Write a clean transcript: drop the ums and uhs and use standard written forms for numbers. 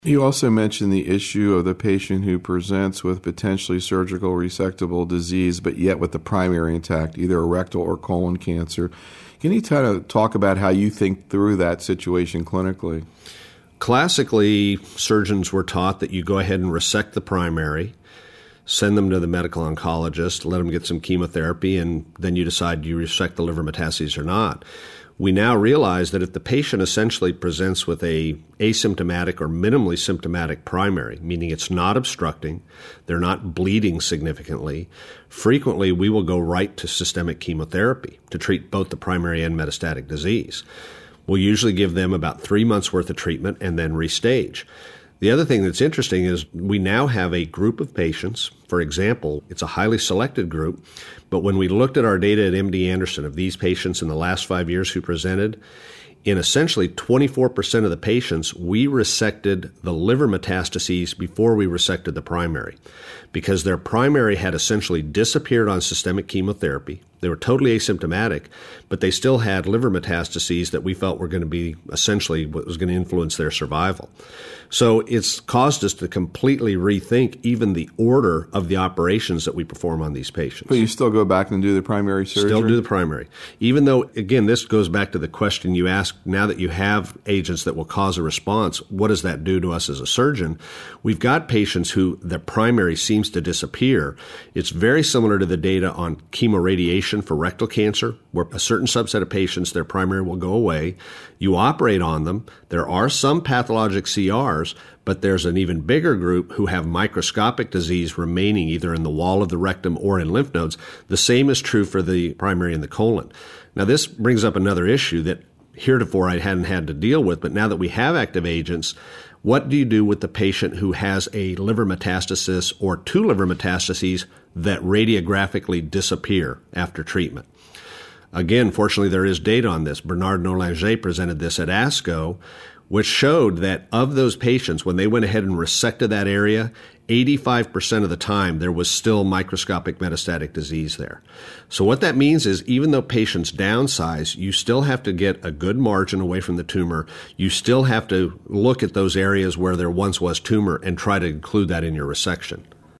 You also mentioned the issue of the patient who presents with potentially surgical resectable disease, but yet with the primary intact, either a rectal or colon cancer. Can you kind of talk about how you think through that situation clinically? Classically, surgeons were taught that you go ahead and resect the primary, send them to the medical oncologist, let them get some chemotherapy, and then you decide you resect the liver metastases or not. We now realize that if the patient essentially presents with a asymptomatic or minimally symptomatic primary, meaning it's not obstructing, they're not bleeding significantly, frequently we will go right to systemic chemotherapy to treat both the primary and metastatic disease. We'll usually give them about 3 months worth of treatment and then restage. The other thing that's interesting is we now have a group of patients. For example, it's a highly selected group, but when we looked at our data at MD Anderson of these patients in the last 5 years who presented, in essentially 24% of the patients, we resected the liver metastases before we resected the primary because their primary had essentially disappeared on systemic chemotherapy. They were totally asymptomatic, but they still had liver metastases that we felt were going to be essentially what was going to influence their survival. So it's caused us to completely rethink even the order of the operations that we perform on these patients. But you still go back and do the primary surgery? Still do the primary. Even though, again, this goes back to the question you asked, now that you have agents that will cause a response, what does that do to us as a surgeon? We've got patients who the primary seems to disappear. It's very similar to the data on chemoradiation for rectal cancer, where a certain subset of patients, their primary will go away. You operate on them. There are some pathologic CRs, but there's an even bigger group who have microscopic disease remaining either in the wall of the rectum or in lymph nodes. The same is true for the primary and the colon. Now, this brings up another issue that heretofore I hadn't had to deal with, but now that we have active agents, what do you do with the patient who has a liver metastasis or 2 liver metastases that radiographically disappear after treatment? Again, fortunately, there is data on this. Bernard Nolanger presented this at ASCO, which showed that of those patients, when they went ahead and resected that area, 85% of the time there was still microscopic metastatic disease there. So what that means is even though patients downsize, you still have to get a good margin away from the tumor. You still have to look at those areas where there once was tumor and try to include that in your resection.